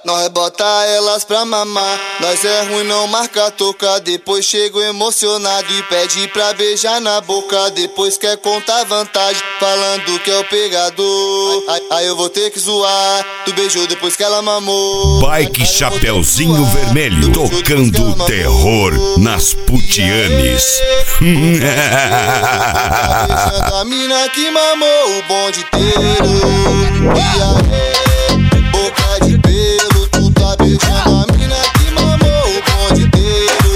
Nós bota elas pra mamar. Nós é ruim, não marca toca. Depois chego emocionado e pede pra beijar na boca. Depois quer contar vantagem, falando que é o pegador. Aí eu vou ter que zoar. Tu beijou depois que ela mamou. Bike Chapeuzinho Vermelho, tocando terror nas putianes. Beijando a mina que mamou o bonde inteiro. E aí, boca de pelo, tu tá beijando a mina que mamou o bonde inteiro.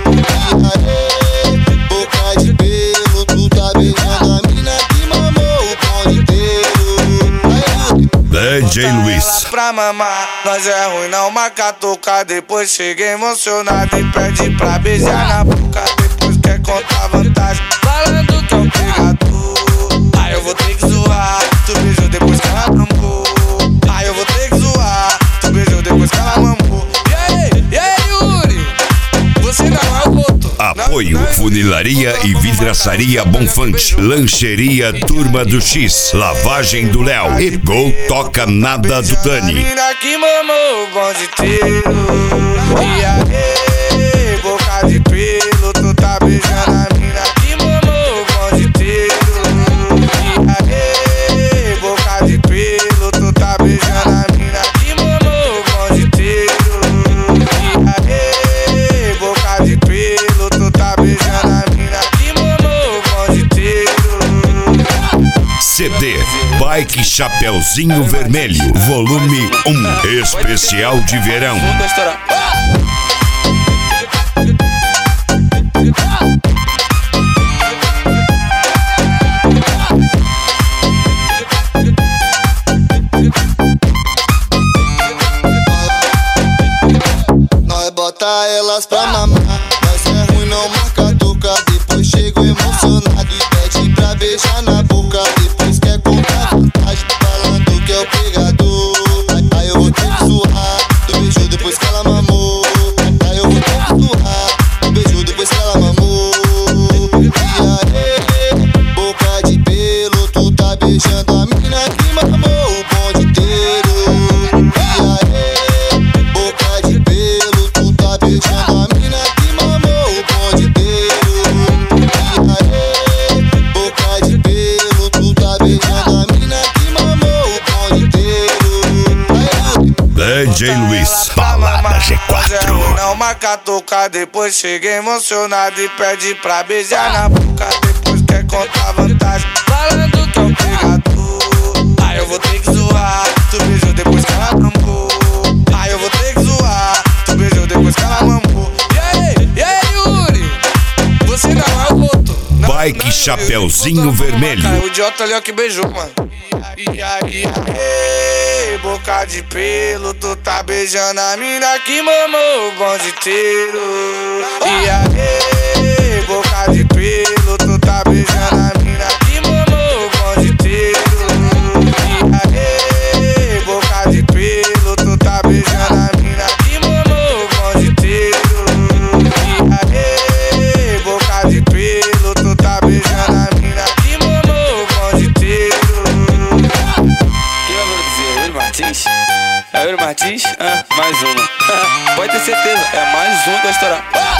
E aí, boca de pelo, tu tá beijando a mina que mamou o bonde inteiro. DJ Luiz. Pra mamar, nós é ruim, não marca tocar. Depois chega emocionado e pede pra beijar na boca. Depois quer contar vantagem, falando que é um pegador. Aí eu vou ter que zoar. Tu beijou depois que ela mamou. Aí eu vou ter que zoar. Tu beijou depois que ela mamou. E aí, Yuri? Você não é o outro. Apoio Funilaria e Vidraçaria Bonfante, Lancheria Turma do X, Lavagem do Léo e Gol Toca Nada do Dani. Mina que mamou o bonde inteiro. E aí, boca de pelo, tu tá beijando a mina que mamou o bonde inteiro. E aí, boca de pelo, tu tá beijando a mina que mamou o bonde inteiro. E aí, boca de pelo, tu tá beijando a mina que mamou o bonde inteiro. CD Bike Chapeuzinho Vermelho, volume 1, especial de verão. Nós bota elas pra mamar. Nós é ruim, não marca toca. Depois chego emocionado e pede pra beijar na boca. Depois quer contar vantagem, falando que é o pegador. Aí eu vou ter que zoar. Tu beijou depois que ela mamou. Aí eu vou ter que zoar. Tu beijou depois que ela mamou. E aí, boca de pelo, tu tá beijando a mina que mamou o bonde inteiro. E aí, boca de pelo, tu tá beijando a mina que mamou o bonde inteiro. E aí, boca de pelo, tu tá beijando a mina que mamou o bonde inteiro. DJ Luiz, Balada G4. Não marca tocar, depois chega emocionado e pede pra beijar na boca. Depois quer contar vantagem, falando que é um pegador. Aí eu vou ter que zoar. Tu beijou depois que ela mamou. Aí eu vou ter que zoar. Tu beijou depois que ela mamou. E aí, Yuri? Você não é o outro. Bike Chapeuzinho Vermelho. O idiota ali ó que beijou, mano. E aí, boca de pelo, tu tá beijando a mina que mamou o bonde inteiro. E aí, boca de pelo, tu tá beijando a mina que mamou o bonde inteiro. E aí, boca de pelo, tu tá beijando a mina que mamou o bonde inteiro. E aí, boca de pelo, tu tá beijando a mina que mamou o bonde inteiro. É o Martins? Mais uma. Pode ter certeza, é mais um que vai estourar.